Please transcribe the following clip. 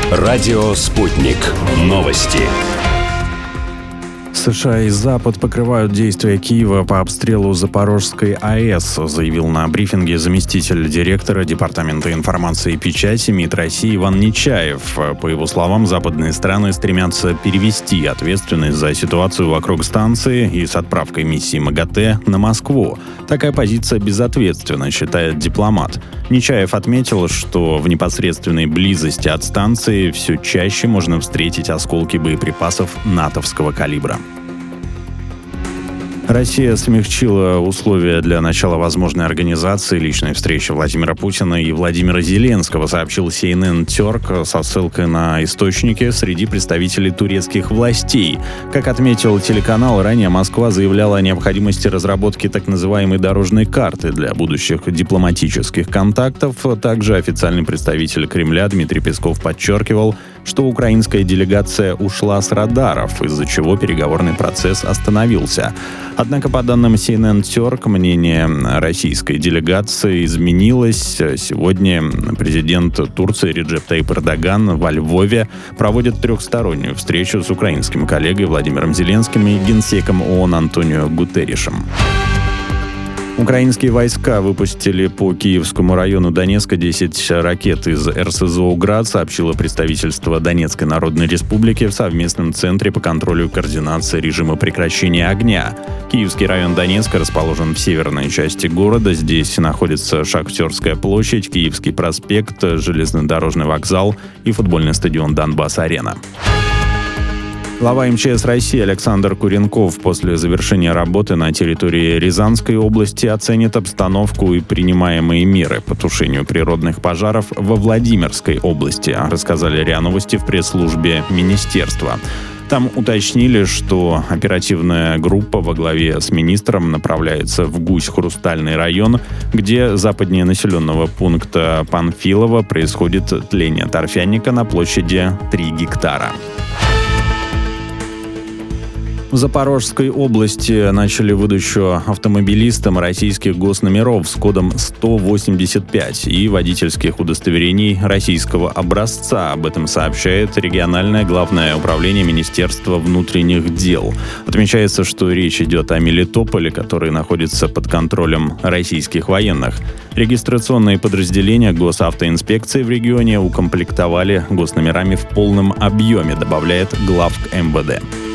Радио «Спутник». Новости. США и Запад покрывают действия Киева по обстрелу Запорожской АЭС, заявил на брифинге заместитель директора Департамента информации и печати МИД России Иван Нечаев. По его словам, западные страны стремятся перевести ответственность за ситуацию вокруг станции и с отправкой миссии МАГАТЭ на Москву. Такая позиция безответственна, считает дипломат. Нечаев отметил, что в непосредственной близости от станции все чаще можно встретить осколки боеприпасов натовского калибра. Россия смягчила условия для начала возможной организации личной встречи Владимира Путина и Владимира Зеленского, сообщил CNN Turk со ссылкой на источники среди представителей турецких властей. Как отметил телеканал, ранее Москва заявляла о необходимости разработки так называемой дорожной карты для будущих дипломатических контактов. Также официальный представитель Кремля Дмитрий Песков подчеркивал, что украинская делегация ушла с радаров, из-за чего переговорный процесс остановился. Однако, по данным CNN Turk, мнение российской делегации изменилось. Сегодня президент Турции Реджеп Таyyip Эрдоган во Львове проводит трехстороннюю встречу с украинским коллегой Владимиром Зеленским и генсеком ООН Антонио Гутерришем. Украинские войска выпустили по Киевскому району Донецка 10 ракет из РСЗО «Град», сообщило представительство Донецкой Народной Республики в совместном центре по контролю и координации режима прекращения огня. Киевский район Донецка расположен в северной части города. Здесь находится Шахтерская площадь, Киевский проспект, железнодорожный вокзал и футбольный стадион «Донбасс-Арена». Глава МЧС России Александр Куренков после завершения работы на территории Рязанской области оценит обстановку и принимаемые меры по тушению природных пожаров во Владимирской области, рассказали РИА Новости в пресс-службе министерства. Там уточнили, что оперативная группа во главе с министром направляется в Гусь-Хрустальный район, где западнее населенного пункта Панфилово происходит тление торфяника на площади 3 гектара. В Запорожской области начали выдачу автомобилистам российских госномеров с кодом 185 и водительских удостоверений российского образца. Об этом сообщает региональное главное управление Министерства внутренних дел. Отмечается, что речь идет о Мелитополе, который находится под контролем российских военных. Регистрационные подразделения госавтоинспекции в регионе укомплектовали госномерами в полном объеме, добавляет главк МВД.